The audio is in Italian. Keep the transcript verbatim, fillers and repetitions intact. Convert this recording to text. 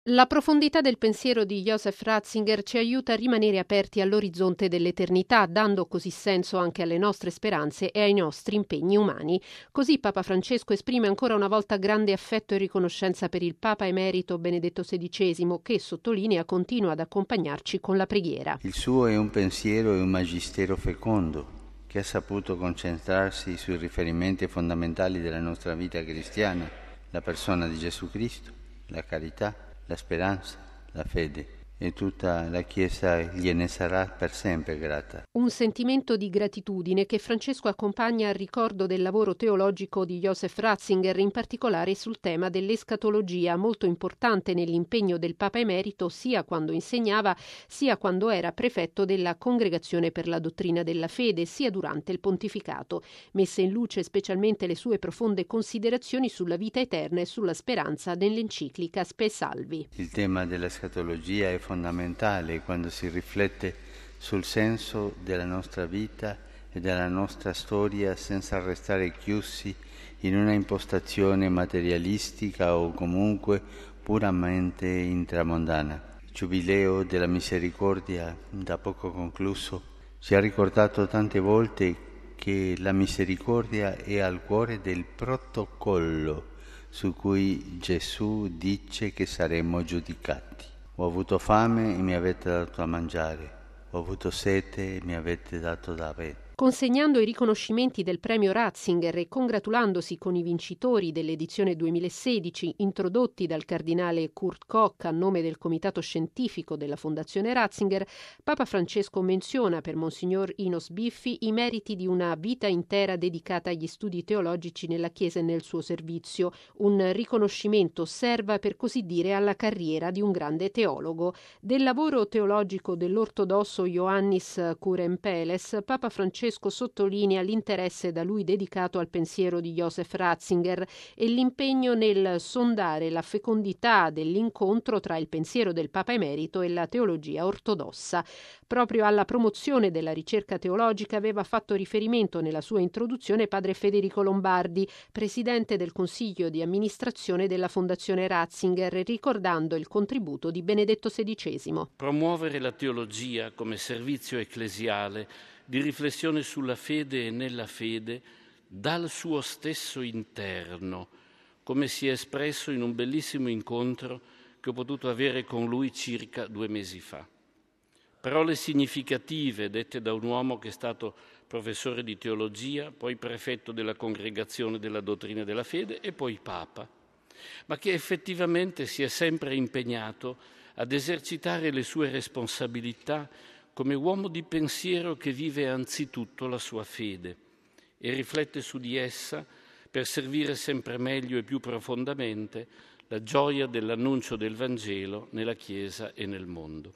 La profondità del pensiero di Joseph Ratzinger ci aiuta a rimanere aperti all'orizzonte dell'eternità, dando così senso anche alle nostre speranze e ai nostri impegni umani. Così Papa Francesco esprime ancora una volta grande affetto e riconoscenza per il Papa emerito Benedetto sedicesimo, che, sottolinea, continua ad accompagnarci con la preghiera. Il suo è un pensiero e un magistero fecondo, che ha saputo concentrarsi sui riferimenti fondamentali della nostra vita cristiana, la persona di Gesù Cristo, la carità, la speranza, la fede, e tutta la Chiesa gliene sarà per sempre grata. Un sentimento di gratitudine che Francesco accompagna al ricordo del lavoro teologico di Joseph Ratzinger, in particolare sul tema dell'escatologia, molto importante nell'impegno del Papa emerito sia quando insegnava, sia quando era prefetto della Congregazione per la dottrina della fede, sia durante il pontificato, messe in luce specialmente le sue profonde considerazioni sulla vita eterna e sulla speranza nell'enciclica Spe Salvi. Il tema dell'escatologia è fondamentale quando si riflette sul senso della nostra vita e della nostra storia senza restare chiusi in una impostazione materialistica o comunque puramente intramondana. Il Giubileo della Misericordia, da poco concluso, ci ha ricordato tante volte che la misericordia è al cuore del protocollo su cui Gesù dice che saremo giudicati. Ho avuto fame e mi avete dato da mangiare, ho avuto sete e mi avete dato da bere. Consegnando i riconoscimenti del premio Ratzinger e congratulandosi con i vincitori dell'edizione duemilasedici introdotti dal cardinale Kurt Koch a nome del comitato scientifico della Fondazione Ratzinger, Papa Francesco menziona per Monsignor Inos Biffi i meriti di una vita intera dedicata agli studi teologici nella Chiesa e nel suo servizio. Un riconoscimento osserva, per così dire, alla carriera di un grande teologo. Del lavoro teologico dell'ortodosso Ioannis Kurempeles, Papa Francesco sottolinea l'interesse da lui dedicato al pensiero di Joseph Ratzinger e l'impegno nel sondare la fecondità dell'incontro tra il pensiero del Papa emerito e la teologia ortodossa. Proprio alla promozione della ricerca teologica aveva fatto riferimento nella sua introduzione padre Federico Lombardi, presidente del Consiglio di amministrazione della Fondazione Ratzinger, ricordando il contributo di Benedetto sedicesimo. Promuovere la teologia come servizio ecclesiale di riflessione sulla fede e nella fede dal suo stesso interno, come si è espresso in un bellissimo incontro che ho potuto avere con lui circa due mesi fa. Parole significative dette da un uomo che è stato professore di teologia, poi prefetto della Congregazione della Dottrina della Fede e poi Papa, ma che effettivamente si è sempre impegnato ad esercitare le sue responsabilità come uomo di pensiero che vive anzitutto la sua fede e riflette su di essa per servire sempre meglio e più profondamente la gioia dell'annuncio del Vangelo nella Chiesa e nel mondo.